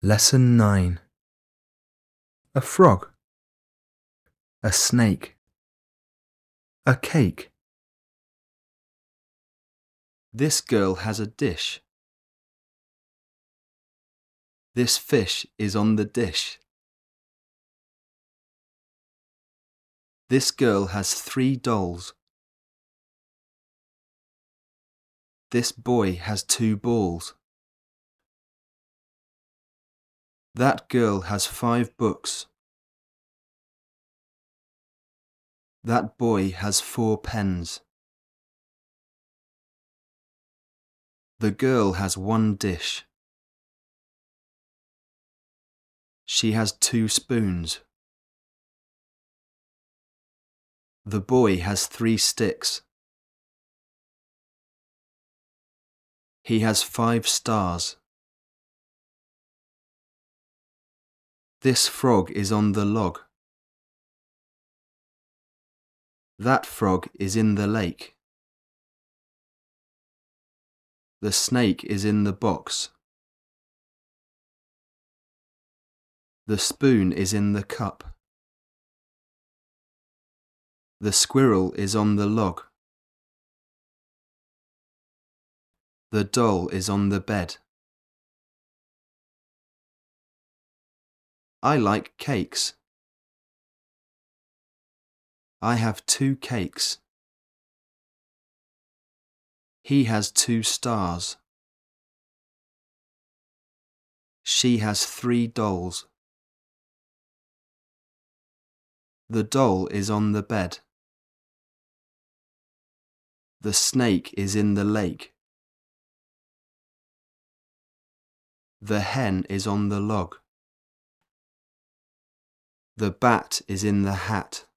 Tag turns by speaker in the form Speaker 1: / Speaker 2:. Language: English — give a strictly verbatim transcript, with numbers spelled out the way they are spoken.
Speaker 1: Lesson nine. A frog, a snake, a cake. This girl has a dish. This fish is on the dish. This girl has three dolls. This boy has two balls. That girl has five books. That boy has four pens. The girl has one dish. She has two spoons. The boy has three sticks. He has five stars. This frog is on the log. That frog is in the lake. The snake is in the box. The spoon is in the cup. The squirrel is on the log. The doll is on the bed. I like cakes. I have two cakes. He has two stars. She has three dolls. The doll is on the bed. The snake is in the lake. The hen is on the log. The bat is in the hat.